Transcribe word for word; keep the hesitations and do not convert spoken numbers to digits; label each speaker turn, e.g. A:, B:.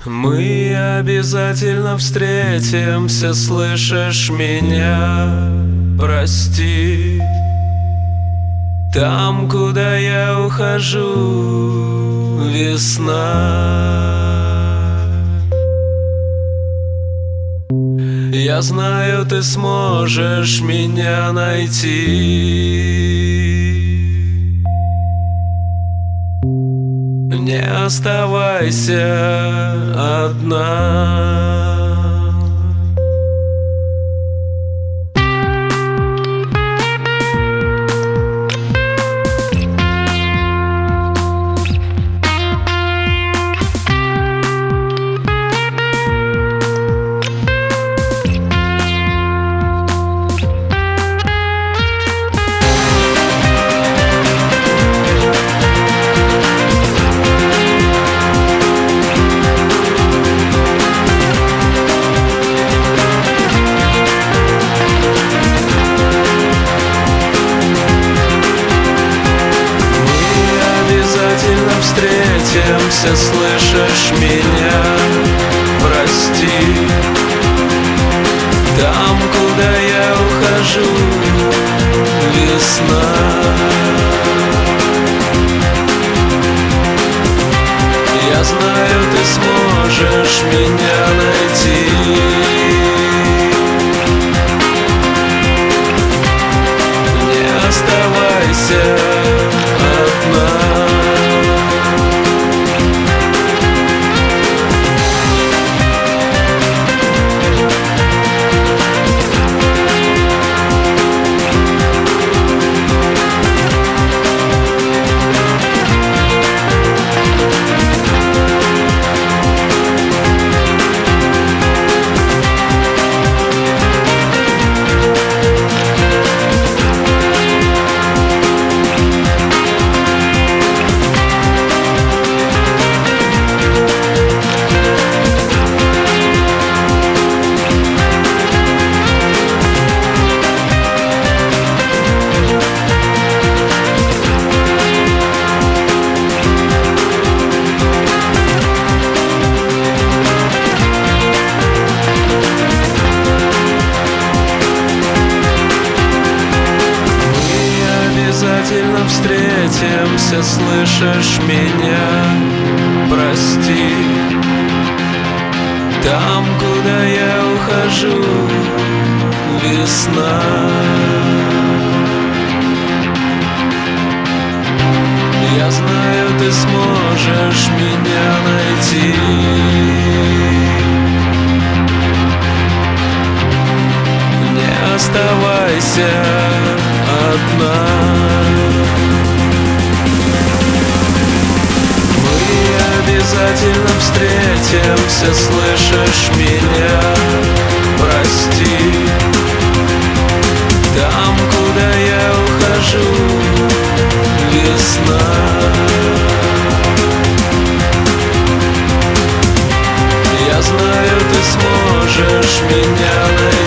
A: Мы обязательно встретимся, слышишь меня? Прости. Там, куда я ухожу, весна. Я знаю, ты сможешь меня найти. Не оставайся одна. Встретимся, слышишь меня? Прости. Там, куда я ухожу, весна. Я знаю, ты сможешь меня найти. Не оставайся одна. Обязательно встретимся, слышишь меня? Прости. Там, куда я ухожу, весна. Я знаю, ты сможешь меня найти. Не оставайся одна. Мы обязательно встретимся, слышишь меня? Прости. Там, куда я ухожу, весна. Я знаю, ты сможешь меня найти.